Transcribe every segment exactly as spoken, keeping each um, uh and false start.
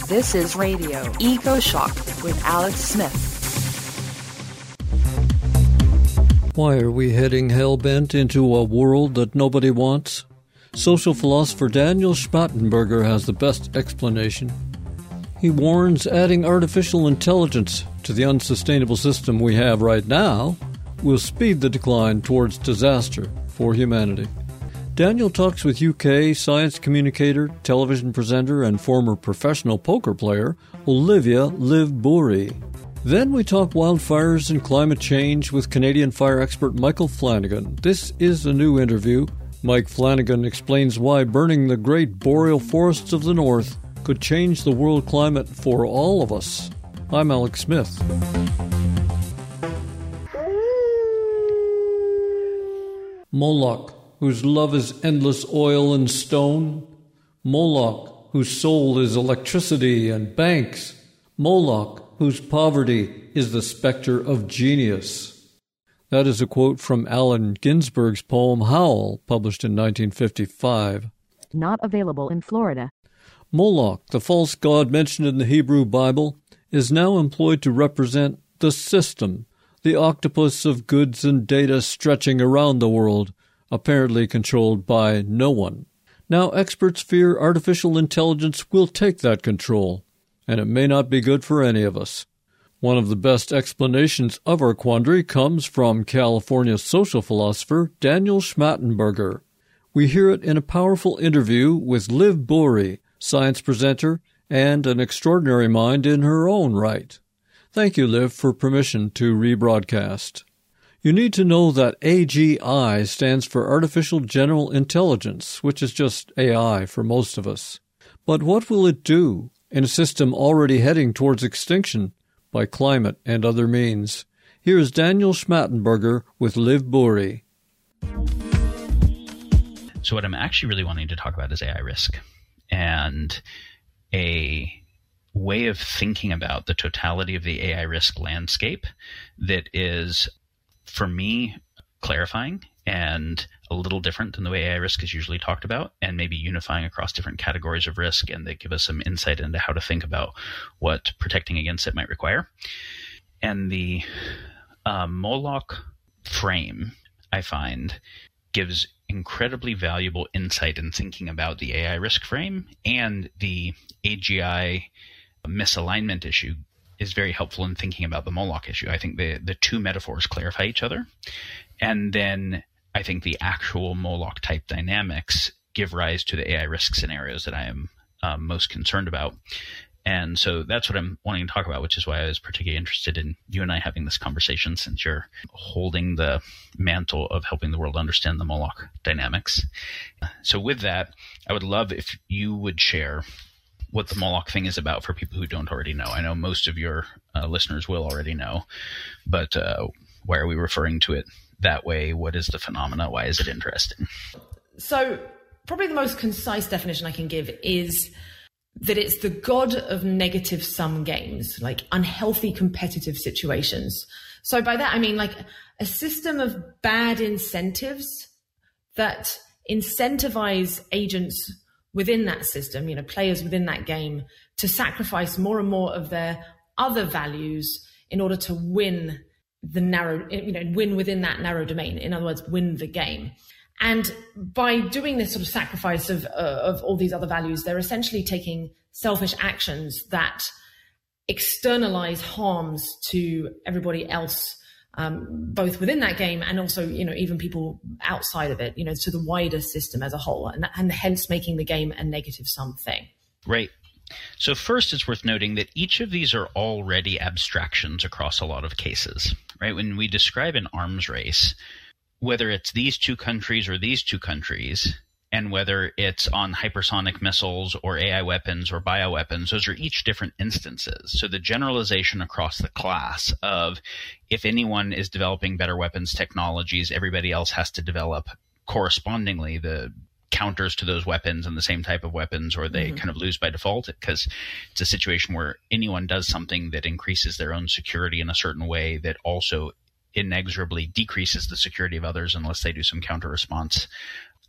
This is Radio Eco Shock with Alex Smith. Why are we heading hell-bent into a world that nobody wants? Social philosopher Daniel Schmachtenberger has the best explanation. He warns adding artificial intelligence to the unsustainable system we have right now will speed the decline towards disaster for humanity. Daniel talks with U K science communicator, television presenter, and former professional poker player Olivia Liv Bouri. Then we talk wildfires and climate change with Canadian fire expert Michael Flanagan. This is a new interview. Mike Flanagan explains why burning the great boreal forests of the north could change the world climate for all of us. I'm Alex Smith. Moloch, whose love is endless oil and stone. Moloch, whose soul is electricity and banks. Moloch, whose poverty is the specter of genius. That is a quote from Allen Ginsberg's poem Howl, published in nineteen fifty-five. Not available in Florida. Moloch, the false god mentioned in the Hebrew Bible, is now employed to represent the system, the octopus of goods and data stretching around the world, apparently controlled by no one. Now experts fear artificial intelligence will take that control, and it may not be good for any of us. One of the best explanations of our quandary comes from California social philosopher Daniel Schmachtenberger. We hear it in a powerful interview with Liv Bouri, science presenter and an extraordinary mind in her own right. Thank you, Liv, for permission to rebroadcast. You need to know that A G I stands for Artificial General Intelligence, which is just A I for most of us. But what will it do in a system already heading towards extinction by climate and other means? Here is Daniel Schmachtenberger with Liv Bouri. So what I'm actually really wanting to talk about is A I risk and a way of thinking about the totality of the A I risk landscape that is, for me, clarifying and a little different than the way A I risk is usually talked about, and maybe unifying across different categories of risk, and that give us some insight into how to think about what protecting against it might require. And the uh, Moloch frame, I find, gives incredibly valuable insight in thinking about the A I risk frame, and the A G I misalignment issue is very helpful in thinking about the Moloch issue. I think the, the two metaphors clarify each other. And then I think the actual Moloch type dynamics give rise to the A I risk scenarios that I am um, most concerned about. And so that's what I'm wanting to talk about, which is why I was particularly interested in you and I having this conversation, since you're holding the mantle of helping the world understand the Moloch dynamics. So with that, I would love if you would share what the Moloch thing is about for people who don't already know. I know most of your uh, listeners will already know, but uh, why are we referring to it that way? What is the phenomena? Why is it interesting? So probably the most concise definition I can give is that it's the god of negative sum games, like unhealthy competitive situations. So by that, I mean like a system of bad incentives that incentivize agents within that system, you know, players within that game, to sacrifice more and more of their other values in order to win the narrow, you know, win within that narrow domain. In other words, win the game. And by doing this sort of sacrifice of, uh, of all these other values, they're essentially taking selfish actions that externalize harms to everybody else, um, both within that game and also, you know, even people outside of it, you know, to the wider system as a whole, and, and hence making the game a negative sum thing. Right. So first, it's worth noting that each of these are already abstractions across a lot of cases, right? When we describe an arms race, whether it's these two countries or these two countries, and whether it's on hypersonic missiles or A I weapons or bioweapons, those are each different instances. So the generalization across the class of if anyone is developing better weapons technologies, everybody else has to develop correspondingly the counters to those weapons and the same type of weapons, or they mm-hmm. kind of lose by default, because it's a situation where anyone does something that increases their own security in a certain way that also inexorably decreases the security of others unless they do some counter response.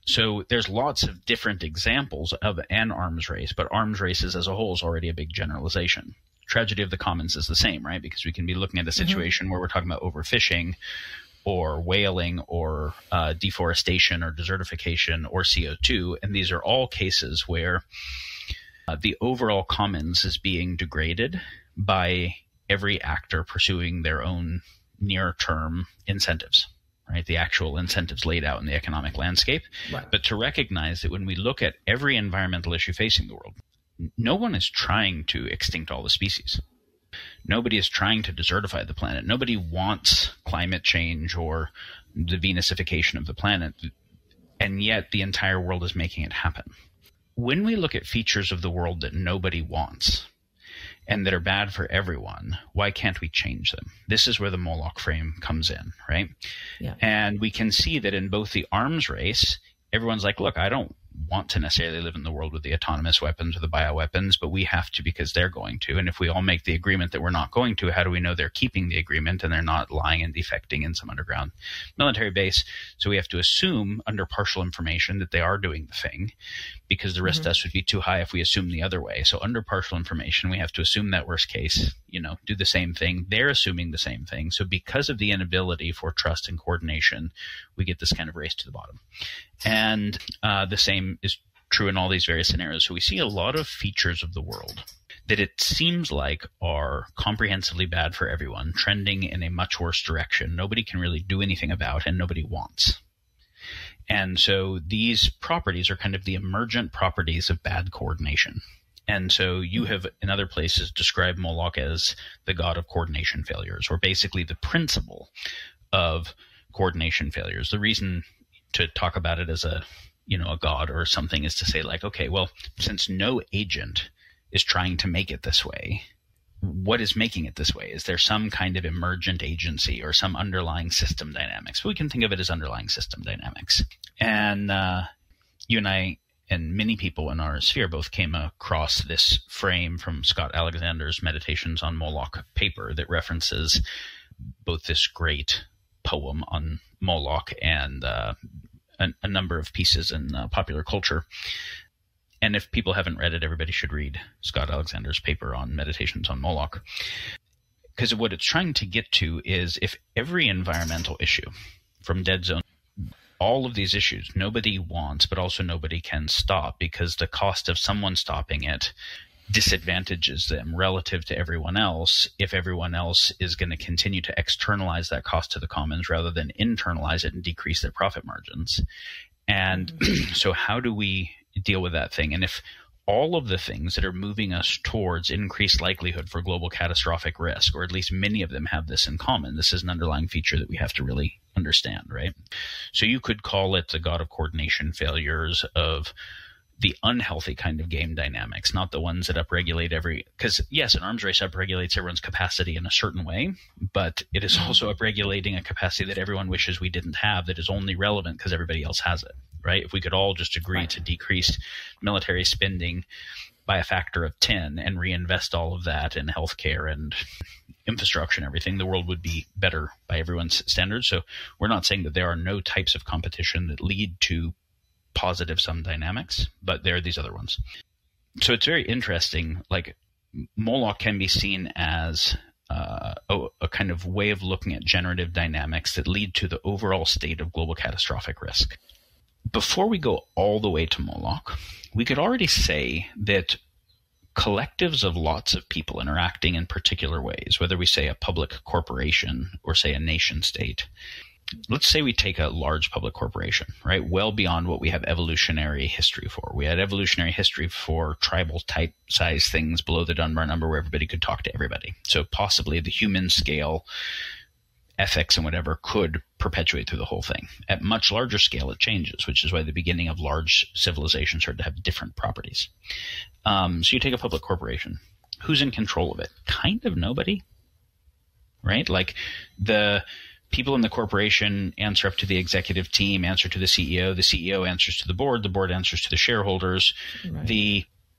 So there's lots of different examples of an arms race, but arms races as a whole is already a big generalization. Tragedy of the commons is the same, right? Because we can be looking at a situation mm-hmm. where we're talking about overfishing or whaling or uh, deforestation or desertification or C O two, and these are all cases where uh, the overall commons is being degraded by every actor pursuing their own near-term incentives. Right, the actual incentives laid out in the economic landscape, right. But to recognize that when we look at every environmental issue facing the world, no one is trying to extinct all the species. Nobody is trying to desertify the planet. Nobody wants climate change or the Venusification of the planet, and yet the entire world is making it happen. When we look at features of the world that nobody wants and that are bad for everyone, why can't we change them? This is where the Moloch frame comes in, right? Yeah. And we can see that in both the arms race, everyone's like, look, I don't want to necessarily live in the world with the autonomous weapons or the bioweapons, but we have to because they're going to. And if we all make the agreement that we're not going to, how do we know they're keeping the agreement and they're not lying and defecting in some underground military base? So we have to assume under partial information that they are doing the thing, because the risk mm-hmm. test would be too high if we assume the other way. So under partial information, we have to assume that worst case, you know, do the same thing. They're assuming the same thing. So because of the inability for trust and coordination, we get this kind of race to the bottom. And uh, the same is true in all these various scenarios. So we see a lot of features of the world that it seems like are comprehensively bad for everyone, trending in a much worse direction. Nobody can really do anything about and nobody wants. And so these properties are kind of the emergent properties of bad coordination. And so you have in other places described Moloch as the god of coordination failures, or basically the principle of coordination failures. The reason to talk about it as a, you know, a god or something is to say like, okay, well, since no agent is trying to make it this way, what is making it this way? Is there some kind of emergent agency or some underlying system dynamics? We can think of it as underlying system dynamics. And uh, you and I and many people in our sphere both came across this frame from Scott Alexander's Meditations on Moloch paper that references both this great poem on Moloch and uh, a, a number of pieces in uh, popular culture. And if people haven't read it, everybody should read Scott Alexander's paper on Meditations on Moloch. Because what it's trying to get to is if every environmental issue, from dead zone, all of these issues, nobody wants, but also nobody can stop, because the cost of someone stopping it disadvantages them relative to everyone else if everyone else is going to continue to externalize that cost to the commons rather than internalize it and decrease their profit margins. And so how do we deal with that thing? And if all of the things that are moving us towards increased likelihood for global catastrophic risk, or at least many of them have this in common, this is an underlying feature that we have to really understand, right? So you could call it the god of coordination failures, of the unhealthy kind of game dynamics, not the ones that upregulate every, because yes, an arms race upregulates everyone's capacity in a certain way, but it is also upregulating a capacity that everyone wishes we didn't have, that is only relevant because everybody else has it, right? If we could all just agree right. to decrease military spending by a factor of ten and reinvest all of that in healthcare and infrastructure and everything, the world would be better by everyone's standards. So we're not saying that there are no types of competition that lead to positive sum dynamics, but there are these other ones. So it's very interesting. Like Moloch can be seen as uh, a, a kind of way of looking at generative dynamics that lead to the overall state of global catastrophic risk. Before we go all the way to Moloch, we could already say that collectives of lots of people interacting in particular ways, whether we say a public corporation or say a nation state, let's say we take a large public corporation, right? Well beyond what we have evolutionary history for. We had evolutionary history for tribal type size things below the Dunbar number where everybody could talk to everybody. So possibly the human scale ethics and whatever could perpetuate through the whole thing. At much larger scale, it changes, which is why the beginning of large civilizations started to have different properties. Um, so you take a public corporation. Who's in control of it? Kind of nobody, right? Like the people in the corporation answer up to the executive team, answer to the C E O. The C E O answers to the board. The board answers to the shareholders. Right. The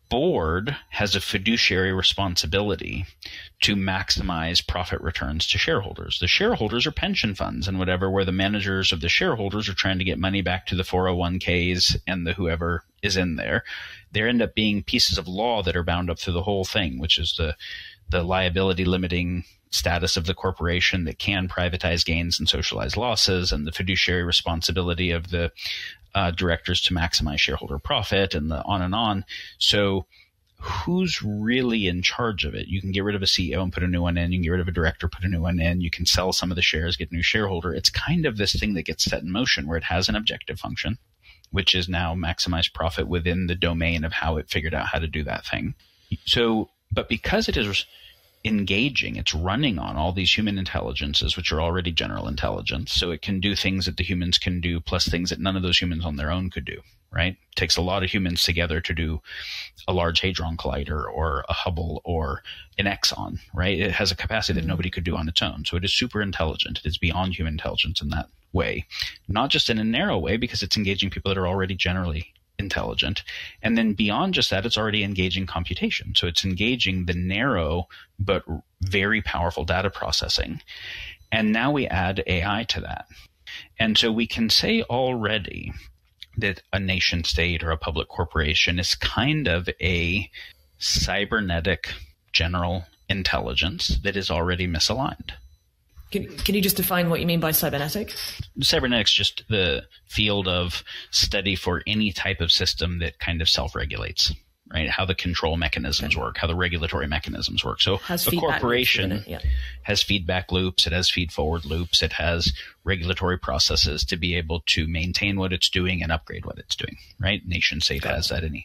board has a fiduciary responsibility to maximize profit returns to shareholders. The shareholders are pension funds and whatever, where the managers of the shareholders are trying to get money back to the four oh one k's and the whoever is in there. There end up being pieces of law that are bound up through the whole thing, which is the the liability limiting status of the corporation that can privatize gains and socialize losses, and the fiduciary responsibility of the uh, directors to maximize shareholder profit, and the on and on. So who's really in charge of it? You can get rid of a C E O and put a new one in. You can get rid of a director, put a new one in. You can sell some of the shares, get a new shareholder. It's kind of this thing that gets set in motion where it has an objective function, which is now maximize profit within the domain of how it figured out how to do that thing. So, but because it is engaging, it's running on all these human intelligences, which are already general intelligence. So it can do things that the humans can do, plus things that none of those humans on their own could do, right? It takes a lot of humans together to do a Large Hadron Collider or a Hubble or an Exxon, right? It has a capacity that nobody could do on its own. So it is super intelligent. It is beyond human intelligence in that way, not just in a narrow way, because it's engaging people that are already generally intelligent. And then beyond just that, it's already engaging computation. So it's engaging the narrow but very powerful data processing. And now we add A I to that. And so we can say already that a nation state or a public corporation is kind of a cybernetic general intelligence that is already misaligned. Can, can you just define what you mean by cybernetic? Cybernetics, just the field of study for any type of system that kind of self-regulates, right? How the control mechanisms okay. work, how the regulatory mechanisms work. So has a corporation loops, yeah. has feedback loops, it has feed-forward loops, it has regulatory processes to be able to maintain what it's doing and upgrade what it's doing, right? Nation state okay. has that any.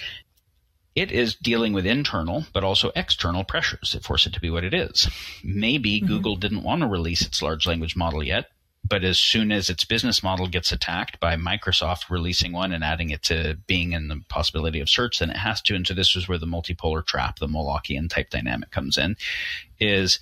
It is dealing with internal, but also external pressures that force it to be what it is. Maybe mm-hmm. Google didn't want to release its large language model yet, but as soon as its business model gets attacked by Microsoft releasing one and adding it to Bing and the possibility of search, then it has to. And so this is where the multipolar trap, the Molochian type dynamic comes in, is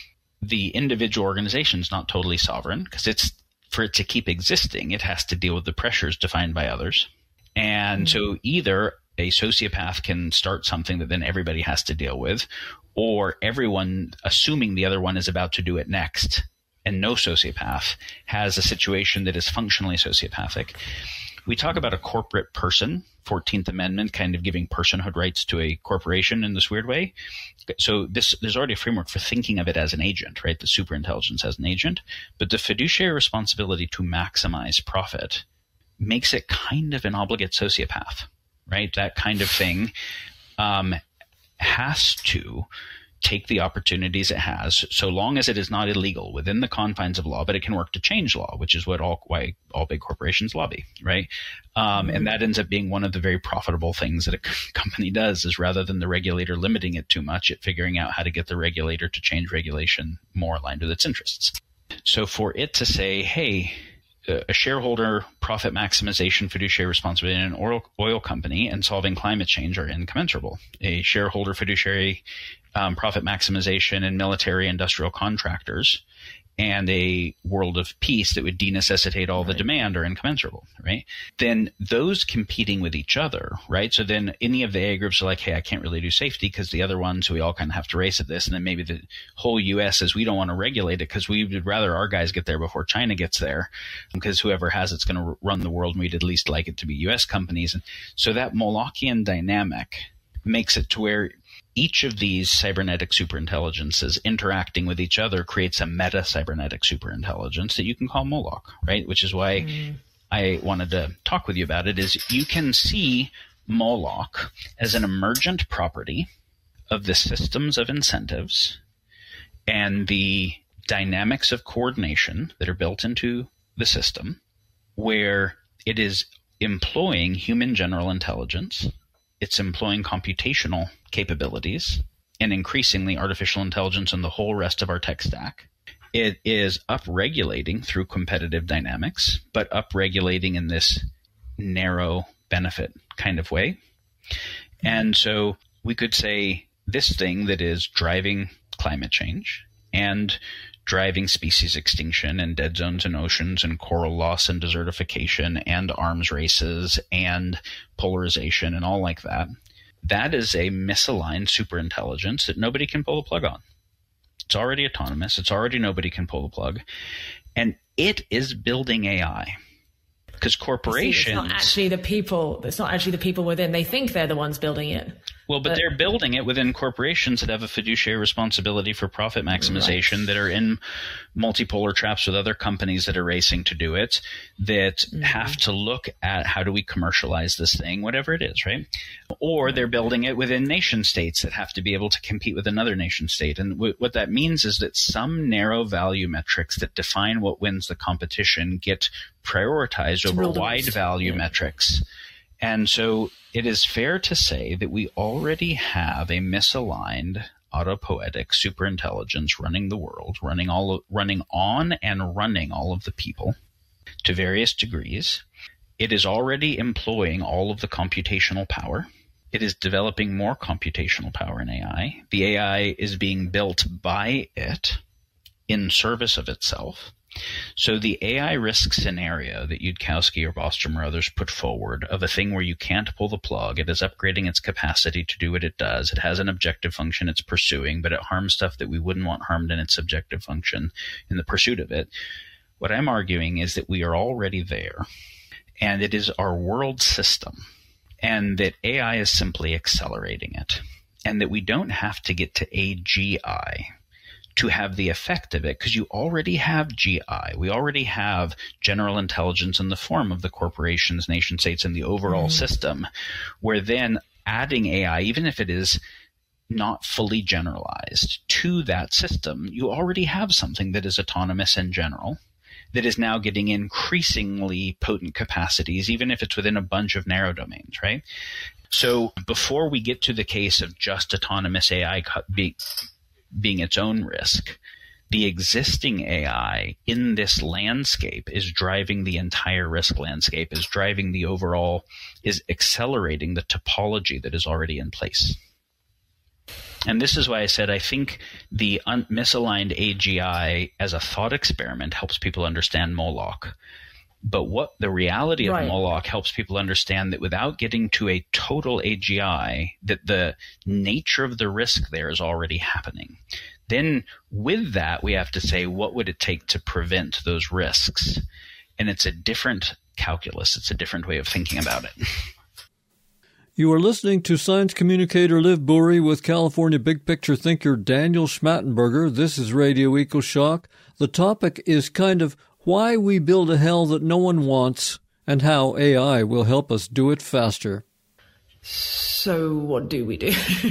the individual organization is not totally sovereign, because it's for it to keep existing, it has to deal with the pressures defined by others. And mm-hmm. so either a sociopath can start something that then everybody has to deal with, or everyone, assuming the other one is about to do it next, and no sociopath, has a situation that is functionally sociopathic. We talk about a corporate person, fourteenth Amendment, kind of giving personhood rights to a corporation in this weird way. So this, there's already a framework for thinking of it as an agent, right? The superintelligence as an agent. But the fiduciary responsibility to maximize profit makes it kind of an obligate sociopath. Right? That kind of thing um, has to take the opportunities it has, so long as it is not illegal within the confines of law, but it can work to change law, which is what all why all big corporations lobby, right? Um, and that ends up being one of the very profitable things that a company does, is rather than the regulator limiting it too much, it figuring out how to get the regulator to change regulation more aligned with its interests. So for it to say, hey, a shareholder profit maximization fiduciary responsibility in an oil, oil company and solving climate change are incommensurable. A shareholder fiduciary um, profit maximization in military industrial contractors and a world of peace that would denecessitate all right. the demand are incommensurable, right? Then those competing with each other, right? So then any of the A I groups are like, hey, I can't really do safety because the other ones, so we all kind of have to race at this. And then maybe the whole U S says, we don't want to regulate it because we would rather our guys get there before China gets there, because whoever has it's going to run the world, and we'd at least like it to be U S companies. And so that Molochian dynamic makes it to where each of these cybernetic superintelligences interacting with each other creates a meta cybernetic superintelligence that you can call Moloch, right? Which is why mm. I wanted to talk with you about it, is you can see Moloch as an emergent property of the systems of incentives and the dynamics of coordination that are built into the system, where it is employing human general intelligence, it's employing computational capabilities, and increasingly artificial intelligence and the whole rest of our tech stack. It is upregulating through competitive dynamics, but upregulating in this narrow benefit kind of way. And so we could say this thing that is driving climate change and driving species extinction and dead zones in oceans and coral loss and desertification and arms races and polarization and all like that, that is a misaligned superintelligence that nobody can pull the plug on. It's already autonomous. It's already nobody can pull the plug. And it is building A I. Because corporations... See, it's not actually the people. It's not actually the people within. They think they're the ones building it. Well, but, but they're building it within corporations that have a fiduciary responsibility for profit maximization, right, that are in multipolar traps with other companies that are racing to do it, that mm-hmm. have to look at how do we commercialize this thing, whatever it is, right? Or they're building it within nation states that have to be able to compete with another nation state. And w- what that means is that some narrow value metrics that define what wins the competition get prioritized over wide value yeah. metrics. And so it is fair to say that we already have a misaligned autopoietic superintelligence running the world, running all, running on and running all of the people to various degrees. It is already employing all of the computational power. It is developing more computational power in A I. The A I is being built by it in service of itself. So the A I risk scenario that Yudkowsky or Bostrom or others put forward of a thing where you can't pull the plug, it is upgrading its capacity to do what it does. It has an objective function it's pursuing, but it harms stuff that we wouldn't want harmed in its objective function in the pursuit of it. What I'm arguing is that we are already there, and it is our world system, and that A I is simply accelerating it, and that we don't have to get to A G I to have the effect of it, because you already have G I. We already have general intelligence in the form of the corporations, nation states, and the overall mm. system, where then adding A I, even if it is not fully generalized to that system, you already have something that is autonomous in general, that is now getting increasingly potent capacities, even if it's within a bunch of narrow domains, right? So before we get to the case of just autonomous A I being being its own risk, the existing A I in this landscape is driving the entire risk landscape, is driving the overall, is accelerating the topology that is already in place. And this is why I said I think the un- misaligned A G I as a thought experiment helps people understand Moloch. But what the reality of right. Moloch helps people understand that without getting to a total A G I, that the nature of the risk there is already happening. Then with that, we have to say, what would it take to prevent those risks? And it's a different calculus. It's a different way of thinking about it. You are listening to science communicator Liv Bouri with California big picture thinker Daniel Schmattenberger. This is Radio EcoShock. The topic is kind of why we build a hell that no one wants, and how A I will help us do it faster. So what do we do?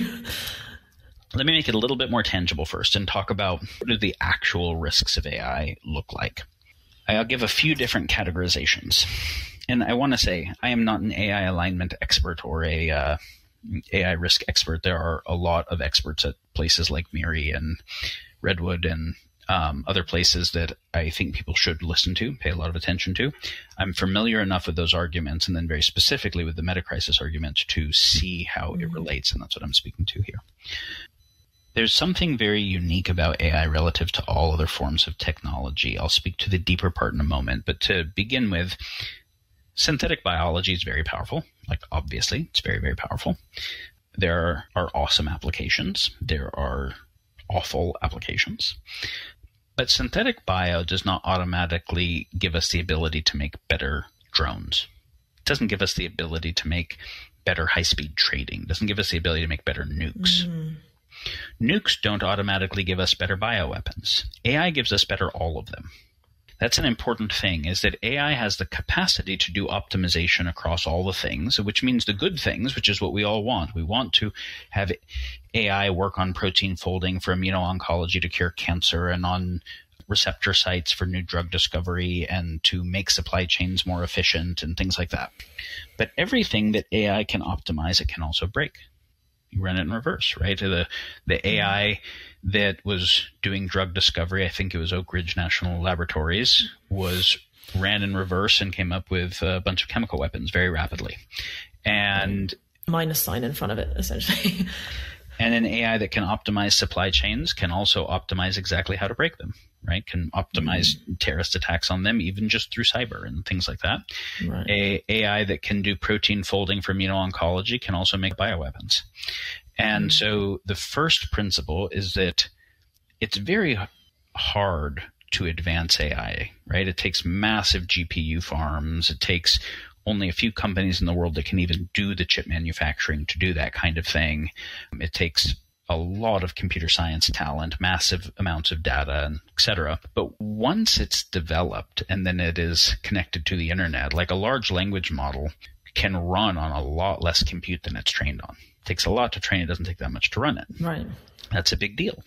Let me make it a little bit more tangible first and talk about what do the actual risks of A I look like. I'll give a few different categorizations. And I want to say I am not an A I alignment expert or a uh, A I risk expert. There are a lot of experts at places like MIRI and Redwood and Um, other places that I think people should listen to, pay a lot of attention to. I'm familiar enough with those arguments, and then very specifically with the metacrisis argument, to see how mm-hmm. it relates, and that's what I'm speaking to here. There's something very unique about A I relative to all other forms of technology. I'll speak to the deeper part in a moment, but to begin with, synthetic biology is very powerful. Like, obviously, it's very, very powerful. There are awesome applications. There are awful applications. But synthetic bio does not automatically give us the ability to make better drones. It doesn't give us the ability to make better high-speed trading. It doesn't give us the ability to make better nukes. Mm. Nukes don't automatically give us better bioweapons. A I gives us better all of them. That's an important thing, is that A I has the capacity to do optimization across all the things, which means the good things, which is what we all want. We want to have A I work on protein folding for immuno-oncology to cure cancer, and on receptor sites for new drug discovery, and to make supply chains more efficient and things like that. But everything that A I can optimize, it can also break. You run it in reverse, right? The the A I that was doing drug discovery, I think it was Oak Ridge National Laboratories, was ran in reverse and came up with a bunch of chemical weapons very rapidly. And minus sign in front of it, essentially. And And an A I that can optimize supply chains can also optimize exactly how to break them, right? Can optimize mm-hmm. terrorist attacks on them, even just through cyber and things like that. Right. A AI that can do protein folding for immuno-oncology can also make bioweapons. And mm-hmm. so the first principle is that it's very hard to advance A I, right? It takes massive G P U farms. It takes only a few companies in the world that can even do the chip manufacturing to do that kind of thing. It takes a lot of computer science talent, massive amounts of data, and et cetera. But once it's developed and then it is connected to the internet, like a large language model can run on a lot less compute than it's trained on. It takes a lot to train. It doesn't take that much to run it. Right. That's a big deal.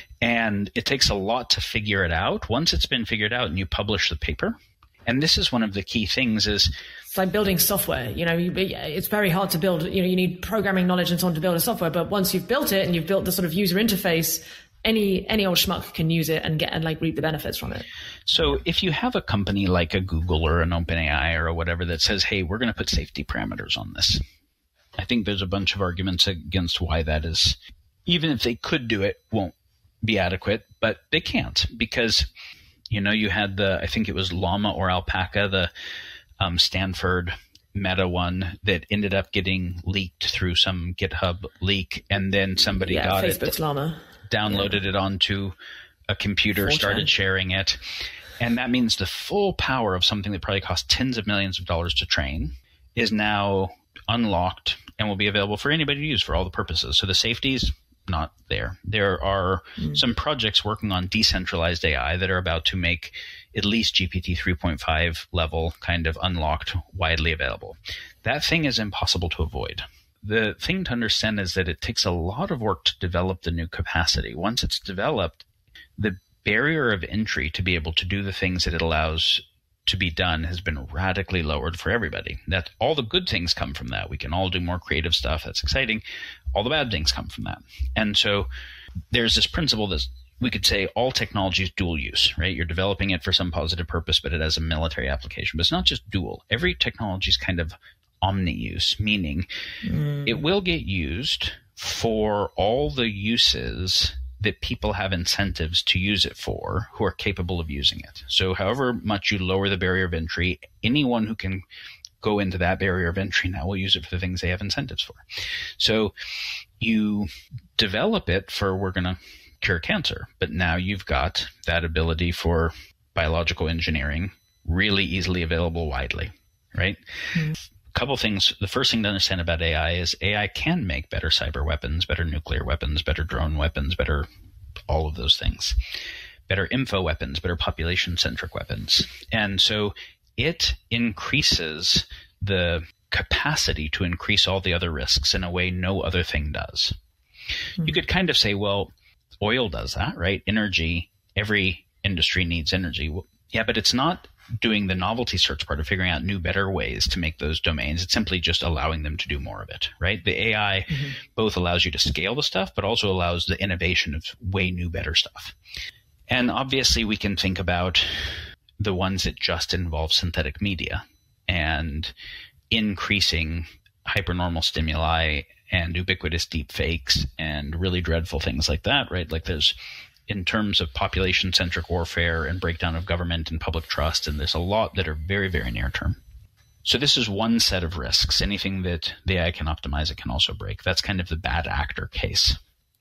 And it takes a lot to figure it out. Once it's been figured out and you publish the paper, and this is one of the key things is it's like building software. You know, you, it's very hard to build, you know, you need programming knowledge and so on to build a software. But once you've built it and you've built the sort of user interface, any any old schmuck can use it and get and like reap the benefits from it. So if you have a company like a Google or an OpenAI or whatever that says, hey, we're going to put safety parameters on this, I think there's a bunch of arguments against why that is. Even if they could do it, won't be adequate, but they can't because – you know, you had the, I think it was Llama or Alpaca, the um, Stanford Meta one that ended up getting leaked through some GitHub leak, and then somebody yeah, got Facebook's it, Llama. downloaded yeah. it onto a computer, Full started time. sharing it, and that means the full power of something that probably cost tens of millions of dollars to train is now unlocked and will be available for anybody to use for all the purposes. So the safety's not there. There are mm. some projects working on decentralized A I that are about to make at least G P T three point five level kind of unlocked, widely available. That thing is impossible to avoid. The thing to understand is that it takes a lot of work to develop the new capacity. Once it's developed, the barrier of entry to be able to do the things that it allows to be done has been radically lowered for everybody. That all the good things come from that. We can all do more creative stuff. That's exciting. All the bad things come from that. And so there's this principle that we could say all technology is dual use, right? You're developing it for some positive purpose, but it has a military application. But it's not just dual. Every technology is kind of omni-use, meaning mm. it will get used for all the uses that people have incentives to use it for who are capable of using it. So however much you lower the barrier of entry, anyone who can go into that barrier of entry now will use it for the things they have incentives for. So you develop it for we're going to cure cancer, but now you've got that ability for biological engineering really easily available widely, right? Mm-hmm. Couple things. The first thing to understand about A I is A I can make better cyber weapons, better nuclear weapons, better drone weapons, better all of those things, better info weapons, better population-centric weapons. And so it increases the capacity to increase all the other risks in a way no other thing does. Mm-hmm. You could kind of say, well, oil does that, right? Energy, every industry needs energy. Well, yeah, but it's not doing the novelty search part of figuring out new, better ways to make those domains. It's simply just allowing them to do more of it, right? The A I mm-hmm. both allows you to scale the stuff, but also allows the innovation of way new, better stuff. And obviously we can think about the ones that just involve synthetic media and increasing hypernormal stimuli and ubiquitous deep fakes and really dreadful things like that, right? Like there's in terms of population-centric warfare and breakdown of government and public trust, and there's a lot that are very, very near term. So this is one set of risks. Anything that the A I can optimize, it can also break. That's kind of the bad actor case.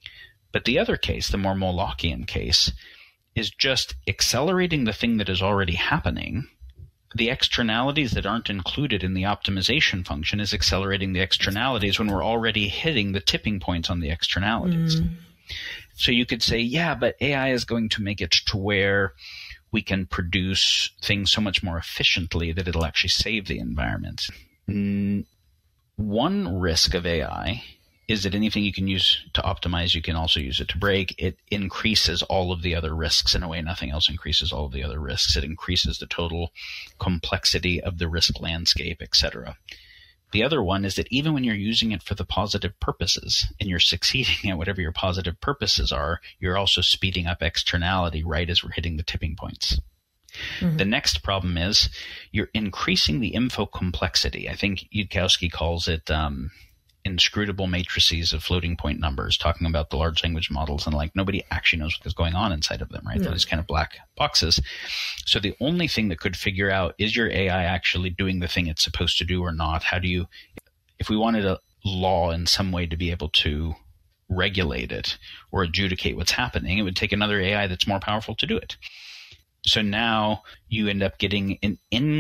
But the other case, the more Molochian case, is just accelerating the thing that is already happening. The externalities that aren't included in the optimization function is accelerating the externalities when we're already hitting the tipping points on the externalities. Mm. So you could say, yeah, but A I is going to make it to where we can produce things so much more efficiently that it'll actually save the environment. Mm, one risk of A I is that anything you can use to optimize, you can also use it to break. It increases all of the other risks in a way nothing else increases all of the other risks. It increases the total complexity of the risk landscape, et cetera. The other one is that even when you're using it for the positive purposes and you're succeeding at whatever your positive purposes are, you're also speeding up externality right as we're hitting the tipping points. Mm-hmm. The next problem is you're increasing the info complexity. I think Yudkowsky calls it um, inscrutable matrices of floating point numbers, talking about the large language models, and like nobody actually knows what is going on inside of them, right? No. Those kind of black boxes. So the only thing that could figure out, is your A I actually doing the thing it's supposed to do or not? How do you, if we wanted a law in some way to be able to regulate it or adjudicate what's happening, it would take another A I that's more powerful to do it. So now you end up getting an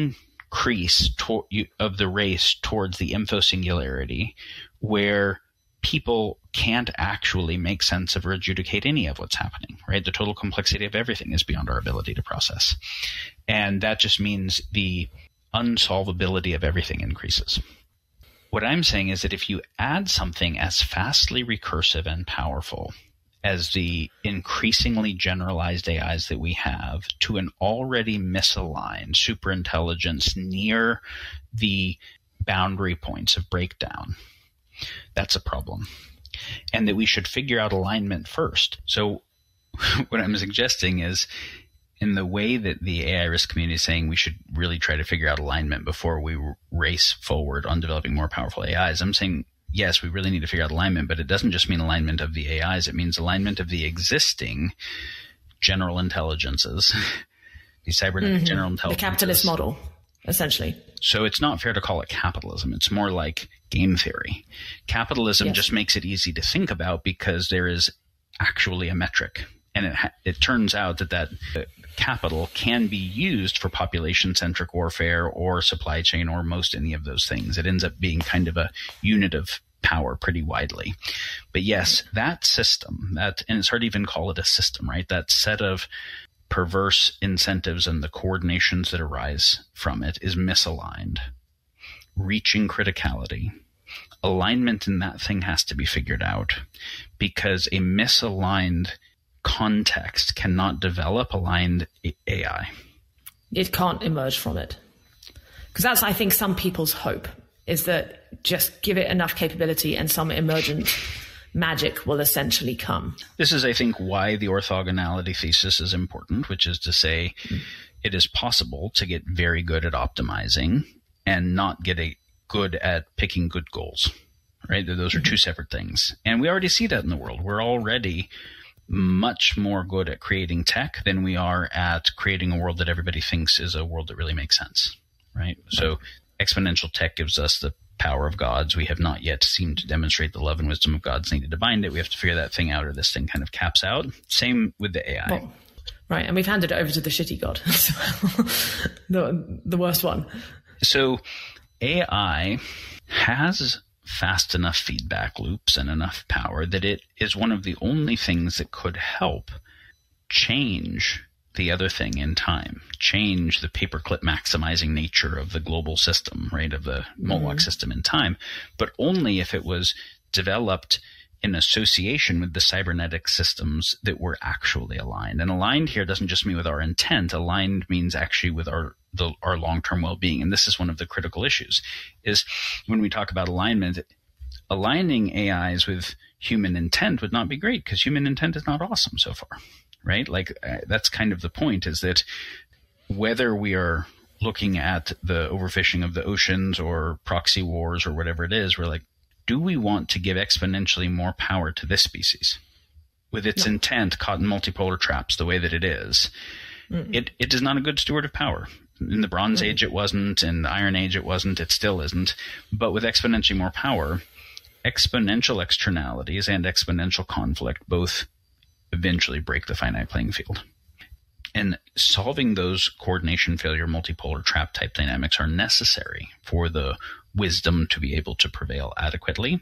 increase to, you, of the race towards the info singularity, where people can't actually make sense of or adjudicate any of what's happening, right? The total complexity of everything is beyond our ability to process. And that just means the unsolvability of everything increases. What I'm saying is that if you add something as fastly recursive and powerful as the increasingly generalized A Is that we have to an already misaligned superintelligence near the boundary points of breakdown, that's a problem. And that we should figure out alignment first. So what I'm suggesting is, in the way that the A I risk community is saying we should really try to figure out alignment before we race forward on developing more powerful A Is, I'm saying, yes, we really need to figure out alignment, but it doesn't just mean alignment of the A Is. It means alignment of the existing general intelligences, the cybernetic mm-hmm. general intelligences. The capitalist model, essentially. So it's not fair to call it capitalism. It's more like game theory. Capitalism yes. just makes it easy to think about because there is actually a metric. And it, ha- it turns out that that capital can be used for population-centric warfare or supply chain or most any of those things. It ends up being kind of a unit of power pretty widely. But yes, that system, that, and it's hard to even call it a system, right? That set of perverse incentives and the coordinations that arise from it is misaligned, reaching criticality. Alignment in that thing has to be figured out, because a misaligned context cannot develop aligned A I. It can't emerge from it. Because that's, I think, some people's hope, is that just give it enough capability and some emergent magic will essentially come. This is, I think, why the orthogonality thesis is important, which is to say mm. it is possible to get very good at optimizing and not get a good at picking good goals, right? Those are mm-hmm. two separate things. And we already see that in the world. We're already much more good at creating tech than we are at creating a world that everybody thinks is a world that really makes sense, right? So exponential tech gives us the power of gods. We have not yet seemed to demonstrate the love and wisdom of gods needed to bind it. We have to figure that thing out, or this thing kind of caps out. Same with the A I. Well, right, and we've handed it over to the shitty god, the, the worst one. So A I has fast enough feedback loops and enough power that it is one of the only things that could help change the other thing in time, change the paperclip maximizing nature of the global system, right, of the Moloch mm-hmm. system in time, but only if it was developed in association with the cybernetic systems that were actually aligned. And aligned here doesn't just mean with our intent. Aligned means actually with our the, our long-term well-being. And this is one of the critical issues, is when we talk about alignment, aligning A Is with human intent would not be great, because human intent is not awesome so far, right? Like uh, that's kind of the point, is that whether we are looking at the overfishing of the oceans or proxy wars or whatever it is, we're like, do we want to give exponentially more power to this species with its no. intent caught in multipolar traps the way that it is? Mm-mm. It it is not a good steward of power. In the Bronze mm-hmm. Age it wasn't, in the Iron Age it wasn't, it still isn't. But with exponentially more power, exponential externalities and exponential conflict both eventually break the finite playing field. And solving those coordination failure, multipolar trap type dynamics are necessary for the wisdom to be able to prevail adequately.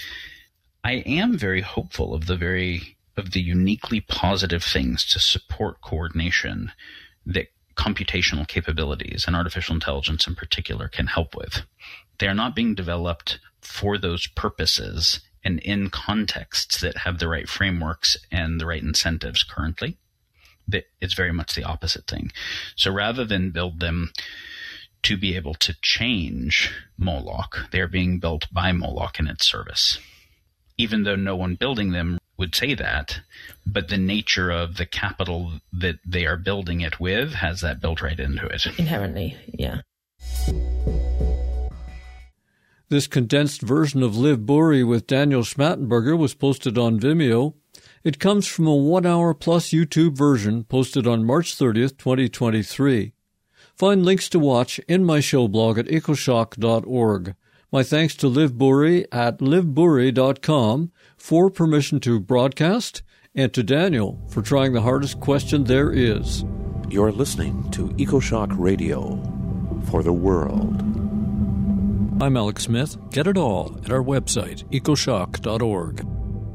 I am very hopeful of the very of the uniquely positive things to support coordination that computational capabilities and artificial intelligence in particular can help with. They are not being developed for those purposes and in contexts that have the right frameworks and the right incentives currently. It's very much the opposite thing. So rather than build them to be able to change Moloch, they're being built by Moloch in its service. Even though no one building them would say that, but the nature of the capital that they are building it with has that built right into it. Inherently, yeah. This condensed version of Liv Boeree with Daniel Schmattenberger was posted on Vimeo. It comes from a one-hour-plus YouTube version posted on March thirtieth, twenty twenty-three. Find links to watch in my show blog at ecoshock dot org. My thanks to Liv Boeree at liv boeree dot com for permission to broadcast, and to Daniel for trying the hardest question there is. You're listening to EcoShock Radio for the world. I'm Alex Smith. Get it all at our website, ecoshock dot org.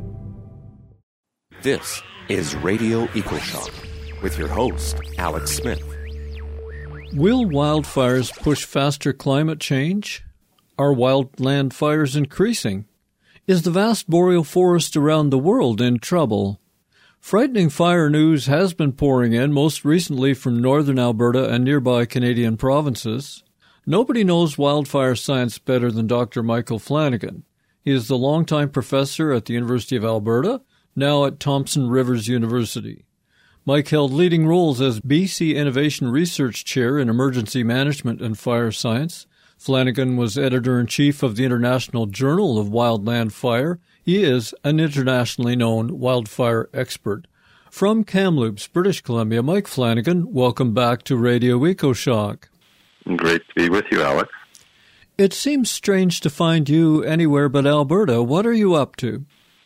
This is Radio EcoShock with your host, Alex Smith. Will wildfires push faster climate change? Are wildland fires increasing? Is the vast boreal forest around the world in trouble? Frightening fire news has been pouring in, most recently from northern Alberta and nearby Canadian provinces. Nobody knows wildfire science better than Doctor Michael Flanagan. He is the longtime professor at the University of Alberta, now at Thompson Rivers University. Mike held leading roles as B C Innovation Research Chair in Emergency Management and Fire Science. Flanagan was editor-in-chief of the International Journal of Wildland Fire. He is an internationally known wildfire expert. From Kamloops, British Columbia, Mike Flanagan, welcome back to Radio EcoShock. Great to be with you, Alex. It seems strange to find you anywhere but Alberta. What are you up to?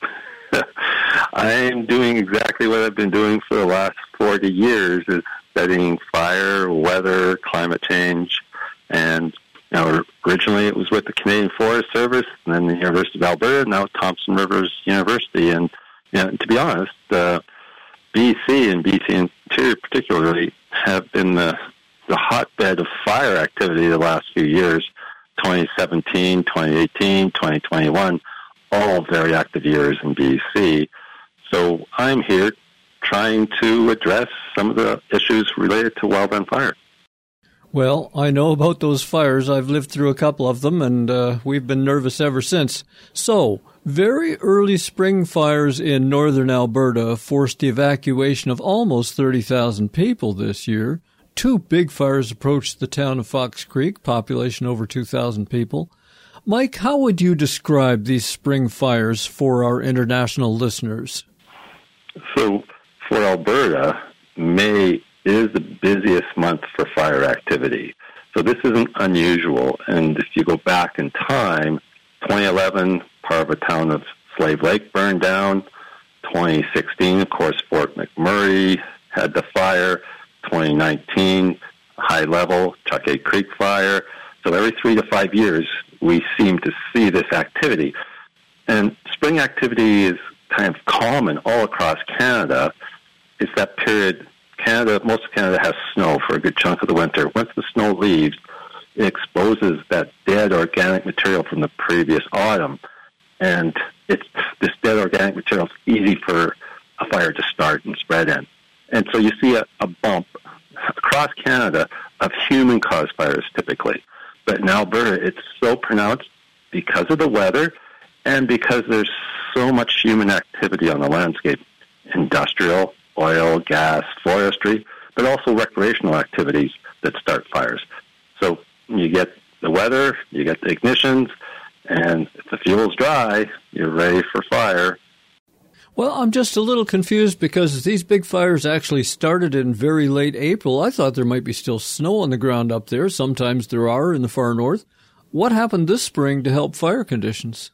I'm doing exactly what I've been doing for the last forty years, is studying fire, weather, climate change, and you know, originally it was with the Canadian Forest Service, and then the University of Alberta, now Thompson Rivers University. And you know, to be honest, uh, B C and B C Interior particularly have been the, the hotbed of fire activity the last few years, twenty seventeen, twenty eighteen, twenty twenty-one, all very active years in B C. So I'm here trying to address some of the issues related to wildland fire. Well, I know about those fires. I've lived through a couple of them, and uh, we've been nervous ever since. So, very early spring fires in northern Alberta forced the evacuation of almost thirty thousand people this year. Two big fires approached the town of Fox Creek, population over two thousand people. Mike, how would you describe these spring fires for our international listeners? So, for Alberta, May is the busiest month for fire activity. So this isn't unusual. And if you go back in time, twenty eleven, part of a town of Slave Lake burned down. twenty sixteen, of course, Fort McMurray had the fire. twenty nineteen, high level, Chuckade Creek fire. So every three to five years, we seem to see this activity. And spring activity is kind of common all across Canada. It's that period. Canada, most of Canada has snow for a good chunk of the winter. Once the snow leaves, it exposes that dead organic material from the previous autumn. And it's this dead organic material is easy for a fire to start and spread in. And so you see a, a bump across Canada of human-caused fires typically. But in Alberta, it's so pronounced because of the weather and because there's so much human activity on the landscape, industrial, oil, gas, forestry, but also recreational activities that start fires. So you get the weather, you get the ignitions, and if the fuel's dry, you're ready for fire. Well, I'm just a little confused because these big fires actually started in very late April. I thought there might be still snow on the ground up there. Sometimes there are in the far north. What happened this spring to help fire conditions?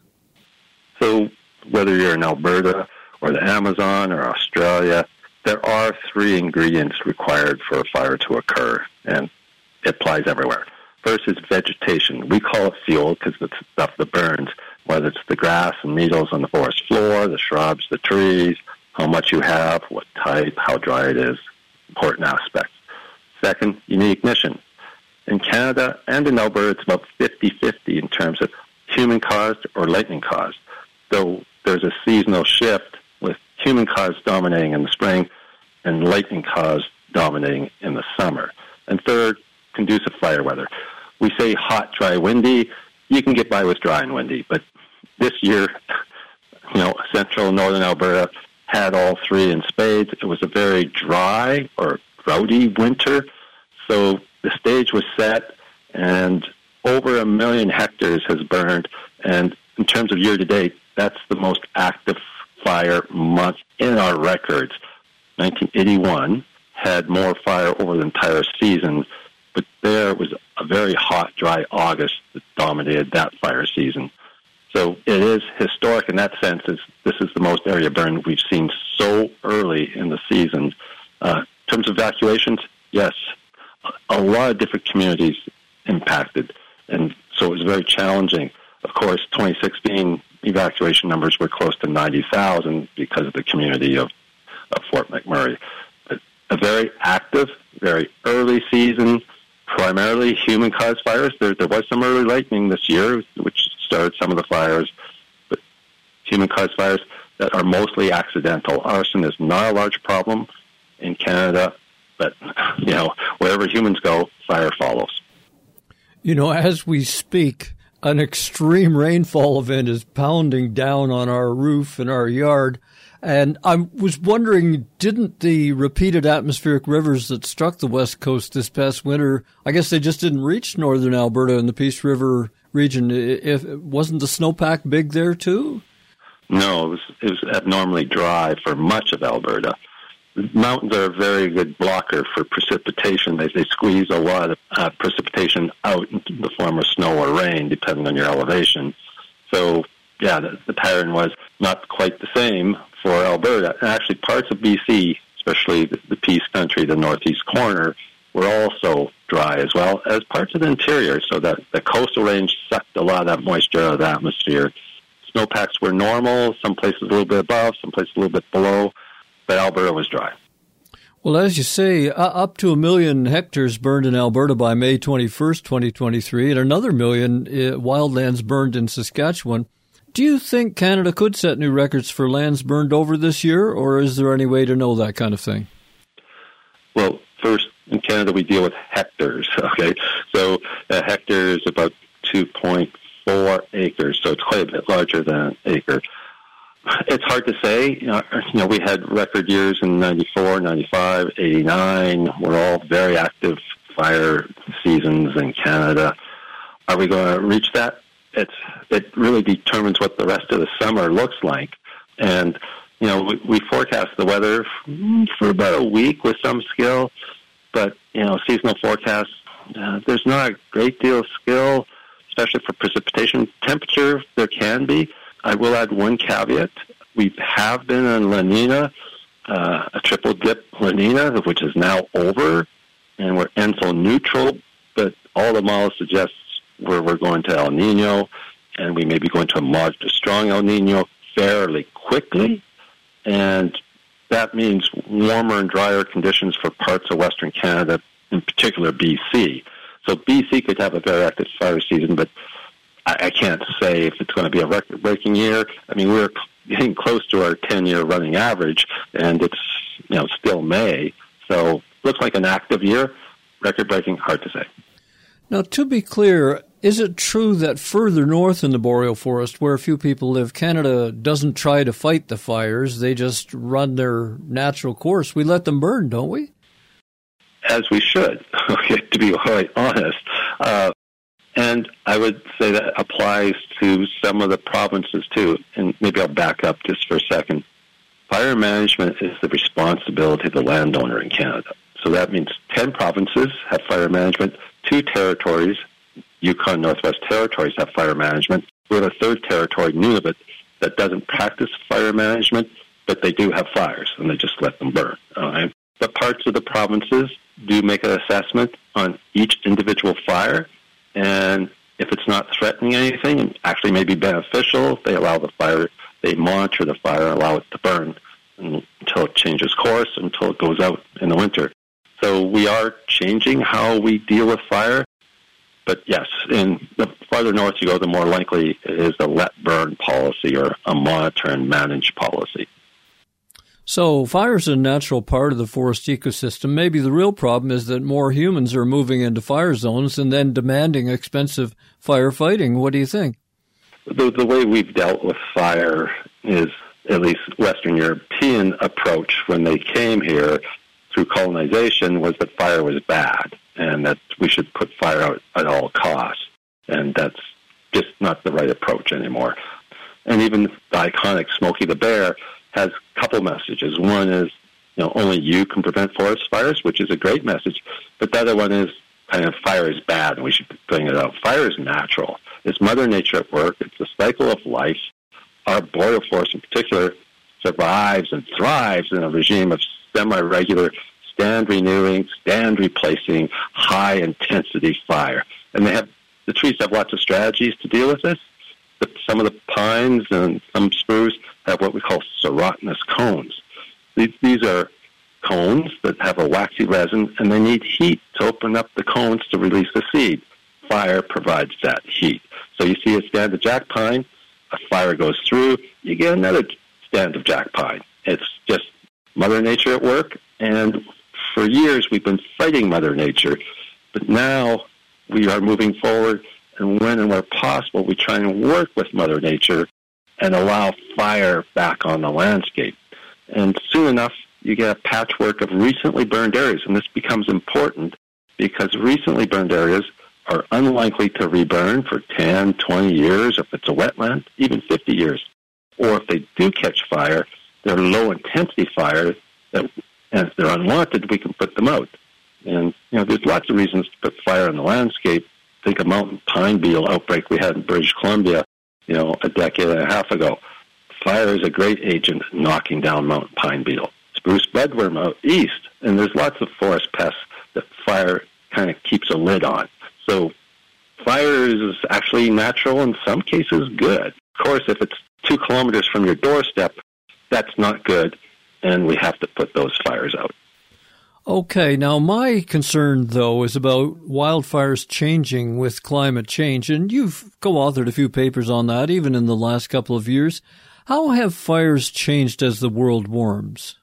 So whether you're in Alberta or the Amazon or Australia, there are three ingredients required for a fire to occur, and it applies everywhere. First is vegetation. We call it fuel because it's the stuff that burns, whether it's the grass and needles on the forest floor, the shrubs, the trees, how much you have, what type, how dry it is, important aspects. Second, you need ignition. In Canada and in Alberta, it's about fifty-fifty in terms of human-caused or lightning-caused. So there's a seasonal shift with human-caused dominating in the spring and lightning-caused dominating in the summer. And third, conducive fire weather. We say hot, dry, windy. You can get by with dry and windy, but this year, you know, central and northern Alberta had all three in spades. It was a very dry or droughty winter, so the stage was set, and over a million hectares has burned, and in terms of year-to-date, that's the most active fire month in our records. nineteen eighty-one had more fire over the entire season, but there was a very hot, dry August that dominated that fire season. So it is historic in that sense. It's, this is the most area burned we've seen so early in the season. Uh, in terms of evacuations, yes, a, a lot of different communities impacted, and so it was very challenging. Of course, twenty sixteen evacuation numbers were close to ninety thousand because of the community of, of Fort McMurray. But a very active, very early season, primarily human-caused fires. There, there was some early lightning this year, which started some of the fires, but human-caused fires that are mostly accidental. Arson is not a large problem in Canada, but, you know, wherever humans go, fire follows. You know, as we speak, an extreme rainfall event is pounding down on our roof in our yard. And I was wondering, didn't the repeated atmospheric rivers that struck the West Coast this past winter, I guess they just didn't reach northern Alberta and the Peace River region. If, wasn't the snowpack big there too? No, it was, it was abnormally dry for much of Alberta. Mountains are a very good blocker for precipitation. They, they squeeze a lot of uh, precipitation out in the form of snow or rain, depending on your elevation. So, yeah, the, the pattern was not quite the same for Alberta. And actually, parts of B C, especially the, the Peace Country, the northeast corner, were also dry as well as parts of the interior. So that the coastal range sucked a lot of that moisture out of the atmosphere. Snowpacks were normal, some places a little bit above, some places a little bit below, but Alberta was dry. Well, as you say, uh, up to a million hectares burned in Alberta by May twenty-first, twenty twenty-three, and another million uh, wildlands burned in Saskatchewan. Do you think Canada could set new records for lands burned over this year, or is there any way to know that kind of thing? Well, first, in Canada, we deal with hectares, okay? So a hectare is about two point four acres, so it's quite a bit larger than an acre. It's hard to say. You know, you know, we had record years in ninety-four, ninety-five, eighty-nine. We're all very active fire seasons in Canada. Are we going to reach that? It's it really determines what the rest of the summer looks like. And, you know, we, we forecast the weather for about a week with some skill, but, you know, seasonal forecasts, uh, there's not a great deal of skill, especially for precipitation. Temperature, there can be. I will add one caveat. We have been in La Nina, uh, a triple dip La Nina, which is now over, and we're ENSO neutral, but all the models suggest where we're going to El Nino, and we may be going to a moderate to strong El Nino fairly quickly, and that means warmer and drier conditions for parts of Western Canada, in particular B C. So B C could have a very active fire season, but I, I can't say if it's going to be a record-breaking year. I mean, we're getting close to our ten-year running average, and it's, you know, still May, so looks like an active year. Record-breaking, hard to say. Now, to be clear, is it true that further north in the boreal forest, where few people live, Canada doesn't try to fight the fires? They just run their natural course. We let them burn, don't we? As we should, okay, to be quite honest. Uh, and I would say that applies to some of the provinces, too. And maybe I'll back up just for a second. Fire management is the responsibility of the landowner in Canada. So that means ten provinces have fire management, two territories, Yukon Northwest Territories, have fire management. We have a third territory, Nunavut, that doesn't practice fire management, but they do have fires, and they just let them burn. All right? But parts of the provinces do make an assessment on each individual fire, and if it's not threatening anything, and actually may be beneficial, they allow the fire, they monitor the fire, allow it to burn until it changes course, until it goes out in the winter. So we are changing how we deal with fire. But yes, in the farther north you go, the more likely it is a let burn policy or a monitor and manage policy. So fire is a natural part of the forest ecosystem. Maybe the real problem is that more humans are moving into fire zones and then demanding expensive firefighting. What do you think? The, the way we've dealt with fire is, at least Western European approach when they came here through colonization, was that fire was bad and that we should put fire out at all costs. And that's just not the right approach anymore. And even the iconic Smokey the Bear has a couple messages. One is, you know, only you can prevent forest fires, which is a great message. But the other one is kind of fire is bad and we should bring it out. Fire is natural. It's Mother Nature at work. It's the cycle of life. Our boreal forest in particular survives and thrives in a regime of semi-regular, stand-renewing, stand-replacing, high-intensity fire. And they have the trees have lots of strategies to deal with this. The, some of the pines and some spruce have what we call serotinous cones. These, these are cones that have a waxy resin, and they need heat to open up the cones to release the seed. Fire provides that heat. So you see a stand of jack pine, a fire goes through, you get another stand of jack pine. It's just Mother Nature at work, and for years we've been fighting Mother Nature, but now we are moving forward, and when and where possible, we try and work with Mother Nature and allow fire back on the landscape. And soon enough, you get a patchwork of recently burned areas, and this becomes important because recently burned areas are unlikely to reburn for ten, twenty years, if it's a wetland, even fifty years. Or if they do catch fire, they're low-intensity fire, that, and if they're unwanted, we can put them out. And, you know, there's lots of reasons to put fire in the landscape. Think of mountain pine beetle outbreak we had in British Columbia, you know, a decade and a half ago. Fire is a great agent in knocking down mountain pine beetle. Spruce bedworm out east, and there's lots of forest pests that fire kind of keeps a lid on. So fire is actually natural, in some cases good. Of course, if it's two kilometers from your doorstep, that's not good, and we have to put those fires out. Okay, now my concern, though, is about wildfires changing with climate change, and you've co-authored a few papers on that, even in the last couple of years. How have fires changed as the world warms?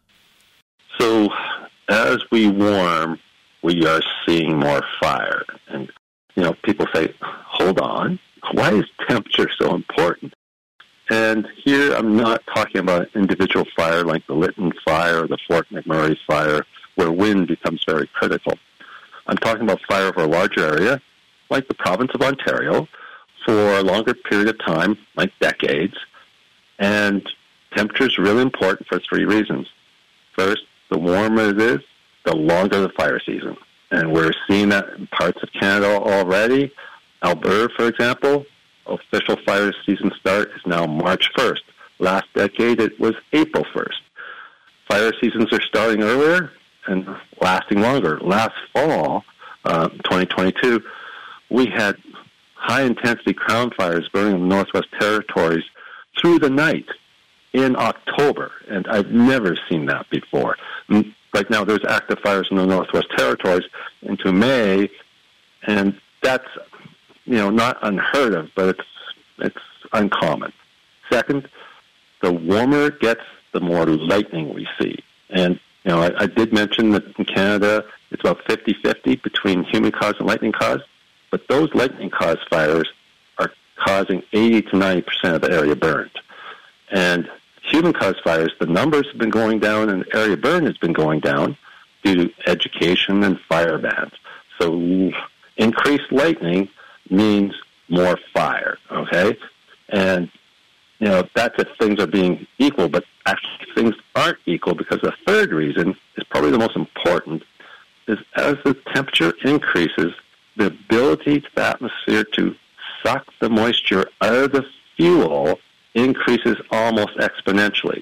So, as we warm, we are seeing more fire. And, you know, people say, hold on, why is temperature so important? And here I'm not talking about an individual fire like the Lytton Fire or the Fort McMurray Fire, where wind becomes very critical. I'm talking about fire over a larger area, like the province of Ontario, for a longer period of time, like decades. And temperature is really important for three reasons. First, the warmer it is, the longer the fire season. And we're seeing that in parts of Canada already. Alberta, for example, official fire season start is now March first. Last decade, it was April first. Fire seasons are starting earlier and lasting longer. Last fall, uh, twenty twenty-two, we had high-intensity crown fires burning in the Northwest Territories through the night in October, and I've never seen that before. Right now, there's active fires in the Northwest Territories into May, and that's, you know, not unheard of, but it's it's uncommon. Second, the warmer it gets, the more lightning we see. And, you know, I, I did mention that in Canada, it's about fifty-fifty between human-caused and lightning-caused, but those lightning-caused fires are causing eighty to ninety percent of the area burned. And human-caused fires, the numbers have been going down and the area burned has been going down due to education and fire bans. So increased lightning means more fire, okay? And, you know, that's if things are being equal, but actually things aren't equal, because the third reason is probably the most important, is as the temperature increases, the ability to the atmosphere to suck the moisture out of the fuel increases almost exponentially.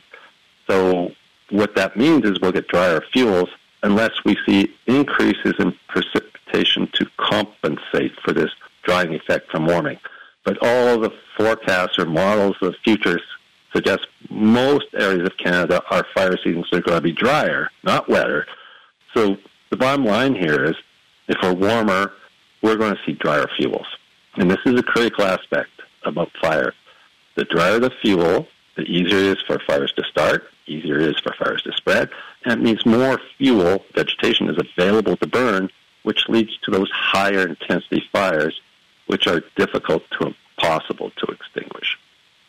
So what that means is we'll get drier fuels unless we see increases in precipitation to compensate for this drying effect from warming. But all the forecasts or models of the future suggest most areas of Canada, our fire seasons are going to be drier, not wetter. So the bottom line here is, if we're warmer, we're going to see drier fuels. And this is a critical aspect about fire. The drier the fuel, the easier it is for fires to start, easier it is for fires to spread, and it means more fuel, vegetation, is available to burn, which leads to those higher intensity fires, which are difficult to impossible to extinguish.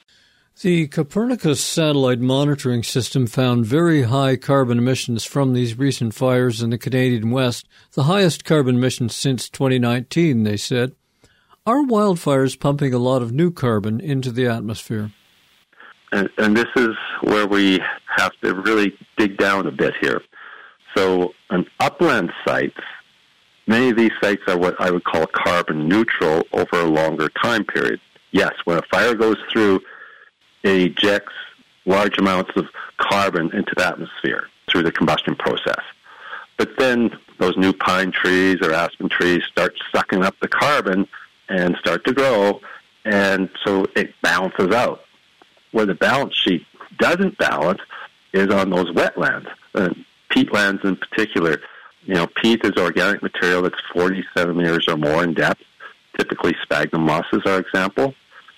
The Copernicus satellite monitoring system found very high carbon emissions from these recent fires in the Canadian West, the highest carbon emissions since twenty nineteen, they said. Are wildfires pumping a lot of new carbon into the atmosphere? And, and this is where we have to really dig down a bit here. So on upland sites, many of these sites are what I would call carbon neutral over a longer time period. Yes, when a fire goes through, it ejects large amounts of carbon into the atmosphere through the combustion process. But then those new pine trees or aspen trees start sucking up the carbon and start to grow, and so it balances out. Where the balance sheet doesn't balance is on those wetlands, uh, peatlands in particular. You know, peat is organic material that's forty centimeters or more in depth. Typically, sphagnum mosses are example.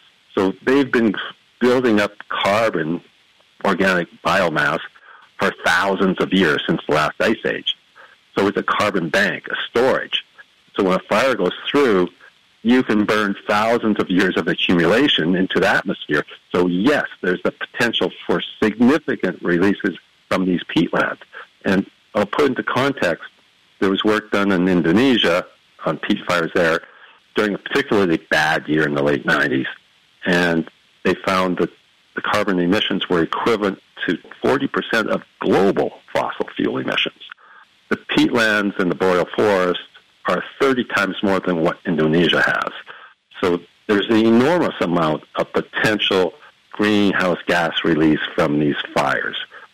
So they've been building up carbon, organic biomass, for thousands of years since the last ice age. So it's a carbon bank, a storage. So when a fire goes through, you can burn thousands of years of accumulation into the atmosphere. So yes, there's the potential for significant releases from these peatlands. And I'll put into context, there was work done in Indonesia on peat fires there during a particularly bad year in the late nineties. And they found that the carbon emissions were equivalent to forty percent of global fossil fuel emissions. The peatlands and the boreal forest are thirty times more than what Indonesia has. So there's an enormous amount of potential greenhouse gas release from these fires.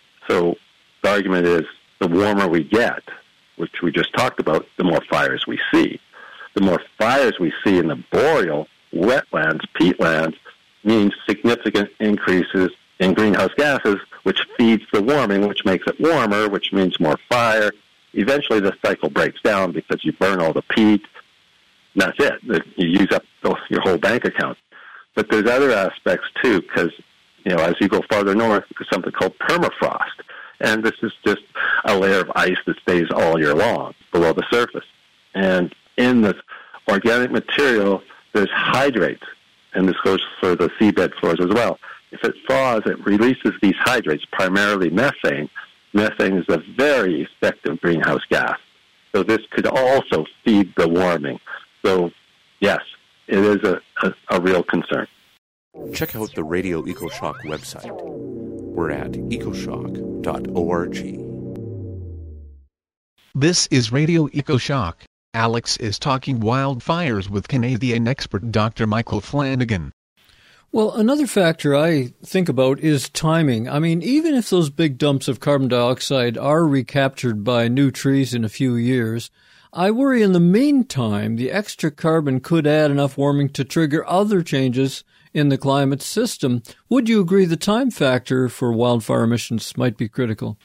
So the argument is the warmer we get, which we just talked about, the more fires we see. The more fires we see in the boreal, wetlands, peatlands, means significant increases in greenhouse gases, which feeds the warming, which makes it warmer, which means more fire. Eventually the cycle breaks down because you burn all the peat. And that's it. You use up your whole bank account. But there's other aspects too, because you know, as you go farther north, there's something called permafrost. And this is just a layer of ice that stays all year long below the surface. And in the organic material, there's hydrates, and this goes for the seabed floors as well. If it thaws, it releases these hydrates, primarily methane. Methane is a very effective greenhouse gas. So this could also feed the warming. So, yes, it is a, a, a real concern. Check out the Radio EcoShock website. We're at ecoshock dot org. This is Radio EcoShock. Alex is talking wildfires with Canadian expert Doctor Michael Flanagan. Well, another factor I think about is timing. I mean, even if those big dumps of carbon dioxide are recaptured by new trees in a few years, I worry in the meantime the extra carbon could add enough warming to trigger other changes in the climate system. Would you agree the time factor for wildfire emissions might be critical?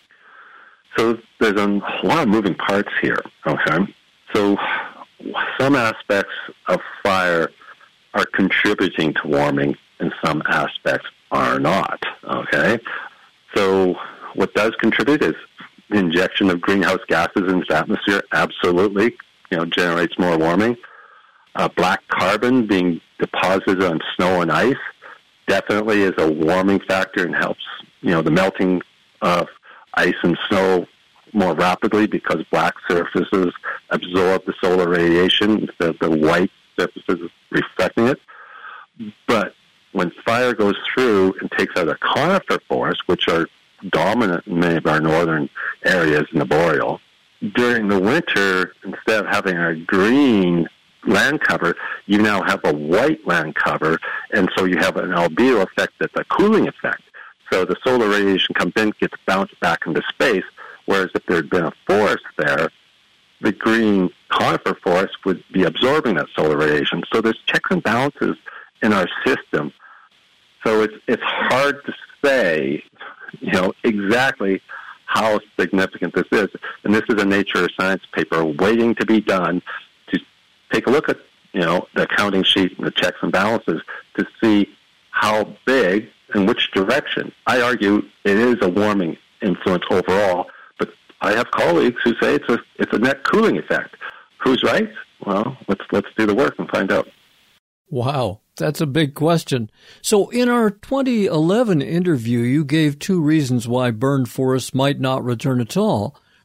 So there's a lot of moving parts here, okay? So some aspects of fire are contributing to warming and some aspects are not, okay? So what does contribute is injection of greenhouse gases into the atmosphere, absolutely, you know, generates more warming. Uh, black carbon being deposited on snow and ice definitely is a warming factor and helps, you know, the melting of ice and snow more rapidly because black surfaces absorb the solar radiation instead of the white surfaces reflecting it. But when fire goes through and takes out a conifer forest, which are dominant in many of our northern areas in the boreal, during the winter, instead of having a green land cover, you now have a white land cover, and so you have an albedo effect that's a cooling effect. So the solar radiation comes in, gets bounced back into space, whereas if there had been a forest there, the green conifer forest would be absorbing that solar radiation. So there's checks and balances in our system. So it's it's hard to say, you know, exactly how significant this is. And this is a Nature or Science paper waiting to be done to take a look at, you know, the accounting sheet and the checks and balances to see how big and which direction. I argue it is a warming influence overall, but I have colleagues who say it's a it's a net cooling effect. Who's right? Well, let's let's do the work and find out. Wow, that's a big question. So in our twenty eleven interview, you gave two reasons why burned forests might not return at all.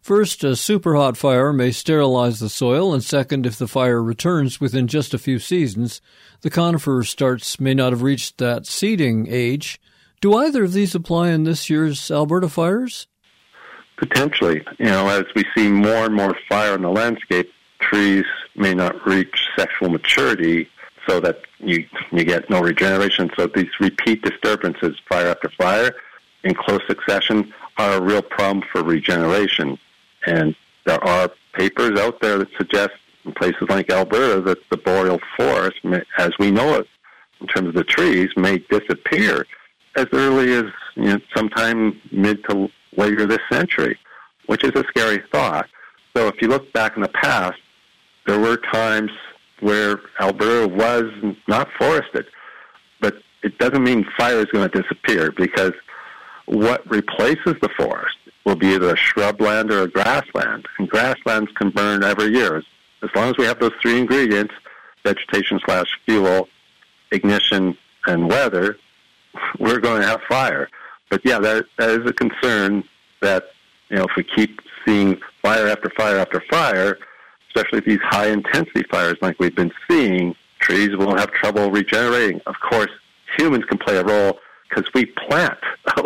First, a super hot fire may sterilize the soil, and second, if the fire returns within just a few seasons, the conifer starts may not have reached that seeding age. Do either of these apply in this year's Alberta fires? Potentially. You know, as we see more and more fire in the landscape, trees may not reach sexual maturity so that you you get no regeneration. So these repeat disturbances, fire after fire, in close succession, are a real problem for regeneration. And there are papers out there that suggest in places like Alberta that the boreal forest, may, as we know it in terms of the trees, may disappear as early as you know, sometime mid to later this century, which is a scary thought. So if you look back in the past, there were times where Alberta was not forested. But it doesn't mean fire is going to disappear, because what replaces the forest will be either a shrubland or a grassland. And grasslands can burn every year. As long as we have those three ingredients, vegetation slash fuel, ignition, and weather, we're going to have fire. But yeah, that, that is a concern that, you know, if we keep seeing fire after fire after fire, especially these high-intensity fires like we've been seeing, trees will have trouble regenerating. Of course, humans can play a role because we plant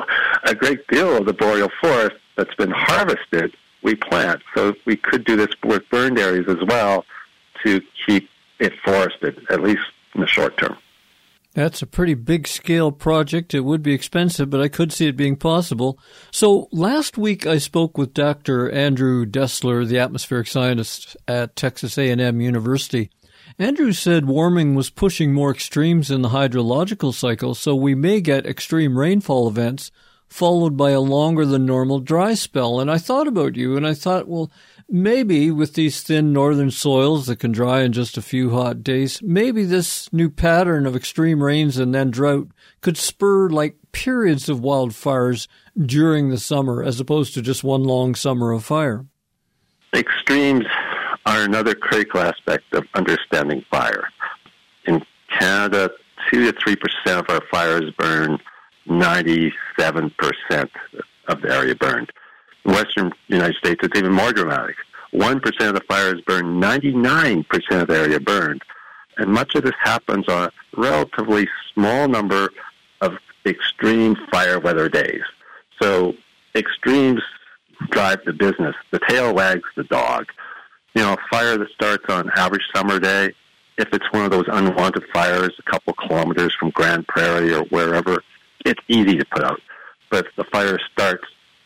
a great deal of the boreal forest that's been harvested. We plant. So we could do this with burned areas as well to keep it forested, at least in the short term. That's a pretty big-scale project. It would be expensive, but I could see it being possible. So last week I spoke with Doctor Andrew Dessler, the atmospheric scientist at Texas A and M University. Andrew said warming was pushing more extremes in the hydrological cycle, so we may get extreme rainfall events followed by a longer than normal dry spell. And I thought about you, and I thought, well, maybe with these thin northern soils that can dry in just a few hot days, maybe this new pattern of extreme rains and then drought could spur like periods of wildfires during the summer as opposed to just one long summer of fire. Extremes are another critical aspect of understanding fire. In Canada, two to three percent of our fires burn ninety-seven percent of the area burned. In Western United States, it's even more dramatic. one percent of the fires burn ninety-nine percent of the area burned. And much of this happens on a relatively small number of extreme fire weather days. So extremes drive the business. The tail wags the dog. You know, a fire that starts on average summer day, if it's one of those unwanted fires a couple kilometers from Grand Prairie or wherever, it's easy to put out. But if the fire starts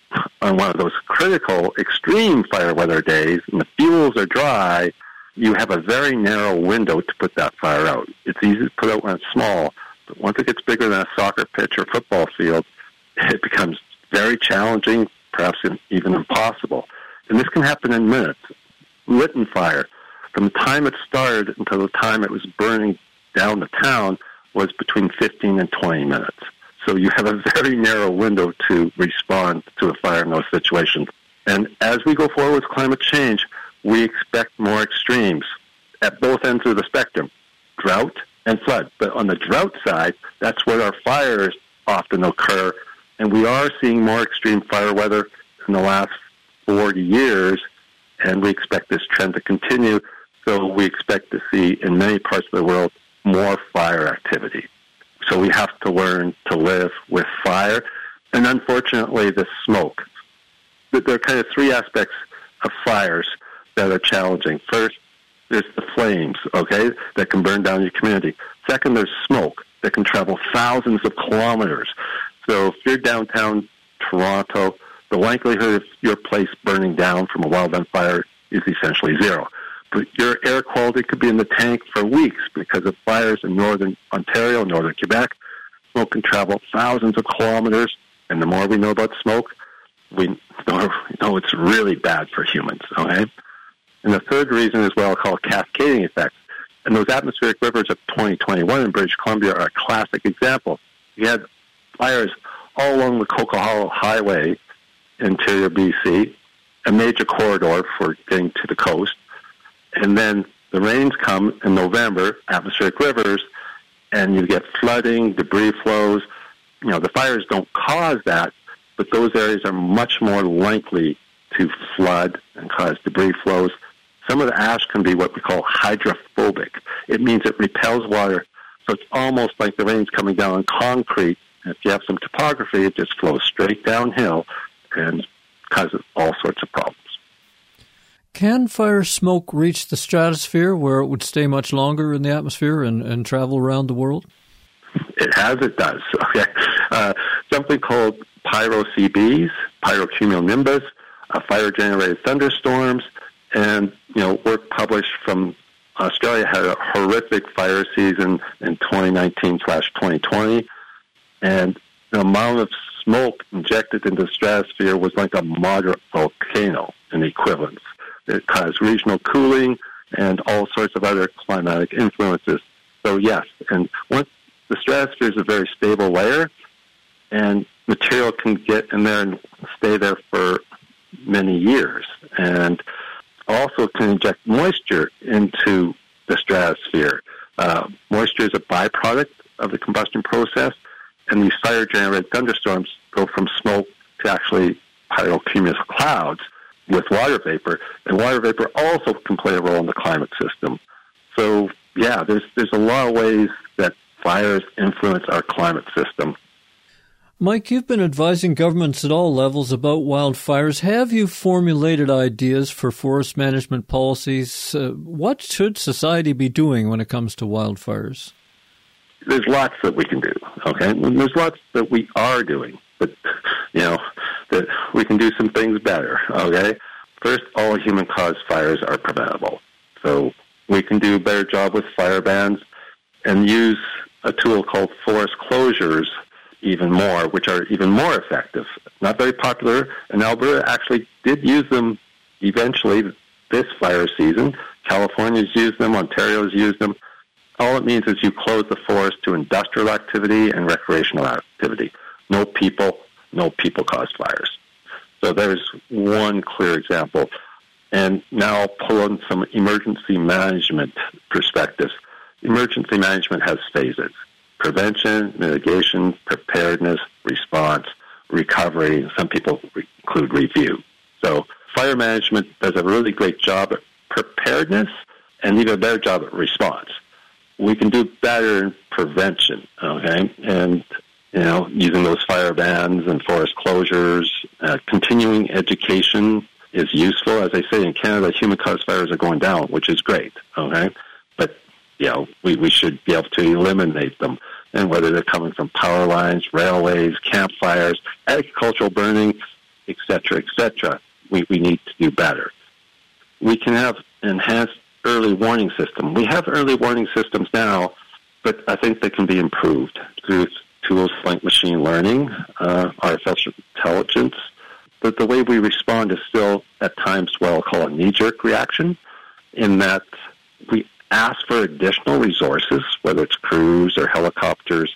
on one of those critical, extreme fire weather days and the fuels are dry, you have a very narrow window to put that fire out. It's easy to put out when it's small, but once it gets bigger than a soccer pitch or football field, it becomes very challenging, perhaps even impossible. And this can happen in minutes. Lytton fire, from the time it started until the time it was burning down the town, was between fifteen and twenty minutes. So you have a very narrow window to respond to a fire in those situations. And as we go forward with climate change, we expect more extremes at both ends of the spectrum, drought and flood. But on the drought side, that's where our fires often occur. And we are seeing more extreme fire weather in the last forty years, and we expect this trend to continue. So we expect to see in many parts of the world more fire activity. So we have to learn to live with fire. And unfortunately, the smoke. There are kind of three aspects of fires that are challenging. First, there's the flames, okay, that can burn down your community. Second, there's smoke that can travel thousands of kilometers. So if you're downtown Toronto, the likelihood of your place burning down from a wildland fire is essentially zero. But your air quality could be in the tank for weeks because of fires in northern Ontario, northern Quebec. Smoke can travel thousands of kilometers, and the more we know about smoke, we know, know it's really bad for humans, okay? And the third reason is what I'll call cascading effects. And those atmospheric rivers of twenty twenty-one in British Columbia are a classic example. You had fires all along the Coquihalla Hollow Highway, interior B C, a major corridor for getting to the coast. And then the rains come in November, atmospheric rivers, and you get flooding, debris flows. You know, the fires don't cause that, but those areas are much more likely to flood and cause debris flows. Some of the ash can be what we call hydrophobic. It means it repels water, so it's almost like the rain's coming down on concrete. And if you have some topography, it just flows straight downhill and causes all sorts of problems. Can fire smoke reach the stratosphere where it would stay much longer in the atmosphere and, and travel around the world? It has, it does. Okay, uh, something called pyro-C Bs, pyrocumulonimbus, uh, fire-generated thunderstorms, and you know, work published from Australia had a horrific fire season in twenty nineteen slash twenty twenty, and the amount of smoke injected into the stratosphere was like a moderate volcano in equivalence. It caused regional cooling and all sorts of other climatic influences. So yes, and once the stratosphere is a very stable layer, and material can get in there and stay there for many years, and also can inject moisture into the stratosphere. Uh, moisture is a byproduct of the combustion process, and these fire-generated thunderstorms go from smoke to actually pyrocumulus clouds with water vapor, and water vapor also can play a role in the climate system. So, yeah, there's there's a lot of ways that fires influence our climate system. Mike, you've been advising governments at all levels about wildfires. Have you formulated ideas for forest management policies? Uh, what should society be doing when it comes to wildfires? There's lots that we can do, okay? And there's lots that we are doing, but, you know, that we can do some things better, okay? First, all human-caused fires are preventable. So we can do a better job with fire bans and use a tool called forest closures even more, which are even more effective. Not very popular, and Alberta actually did use them eventually this fire season. California's used them, Ontario's used them. All it means is you close the forest to industrial activity and recreational activity. No people, no people-caused fires. So there's one clear example. And now I'll pull on some emergency management perspectives. Emergency management has phases: prevention, mitigation, preparedness, response, recovery. Some people re- include review. So fire management does a really great job at preparedness and even a better job at response. We can do better in prevention, okay? And, you know, using those fire bans and forest closures, uh, continuing education is useful. As I say, in Canada, human-caused fires are going down, which is great, okay? But, you know, we, we should be able to eliminate them. And whether they're coming from power lines, railways, campfires, agricultural burning, et cetera, et cetera, we, we need to do better. We can have enhanced early warning system. We have early warning systems now, but I think they can be improved through tools like machine learning, uh, artificial intelligence. But the way we respond is still at times what I'll call a knee-jerk reaction, in that we ask for additional resources, whether it's crews or helicopters,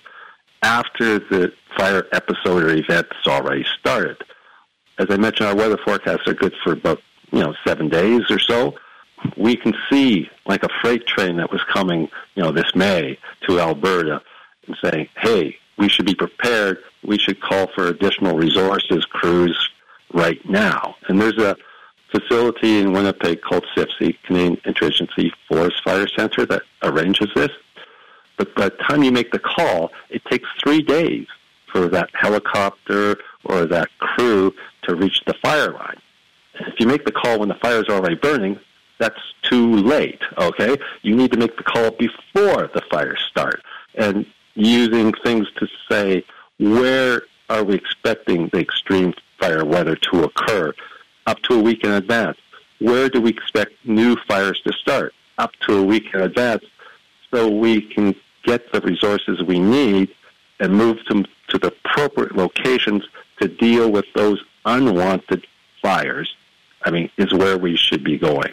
after the fire episode or event has already started. As I mentioned, our weather forecasts are good for about, you know, seven days or so. We can see, like a freight train that was coming, you know, this May to Alberta, and saying, hey, we should be prepared. We should call for additional resources, crews, right now. And there's a facility in Winnipeg called C I F C, Canadian Interagency Forest Fire Center, that arranges this. But by the time you make the call, it takes three days for that helicopter or that crew to reach the fire line. If you make the call when the fire's already burning, that's too late, okay? You need to make the call before the fires start. And using things to say, where are we expecting the extreme fire weather to occur? Up to a week in advance. Where do we expect new fires to start? Up to a week in advance, so we can get the resources we need and move them to the appropriate locations to deal with those unwanted fires. I mean, is where we should be going.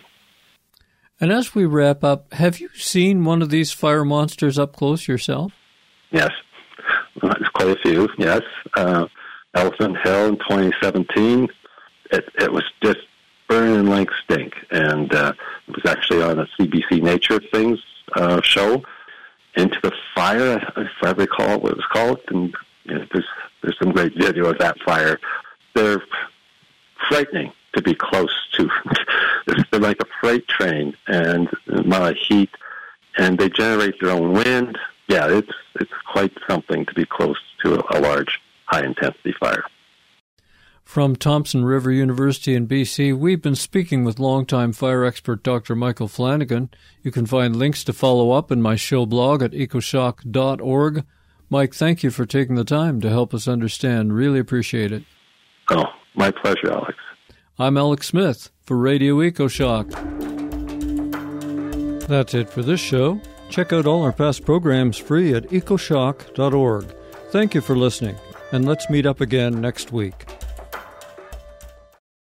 And as we wrap up, have you seen one of these fire monsters up close yourself? Yes, quite a few, yes. Uh, Elephant Hill in twenty seventeen, it, it was just burning like stink. And uh, it was actually on a C B C Nature Things uh, show, Into the Fire, if I recall what it was called. And you know, there's, there's some great video of that fire. They're frightening. to be close to. They're like a freight train, and a lot of heat, and they generate their own wind. Yeah, it's it's quite something to be close to a, a large, high-intensity fire. From Thompson River University in B C, we've been speaking with longtime fire expert Doctor Michael Flanagan. You can find links to follow up in my show blog at ecoshock dot org. Mike, thank you for taking the time to help us understand. Really appreciate it. Oh, my pleasure, Alex. I'm Alex Smith for Radio EcoShock. That's it for this show. Check out all our past programs free at ecoshock dot org. Thank you for listening, and let's meet up again next week.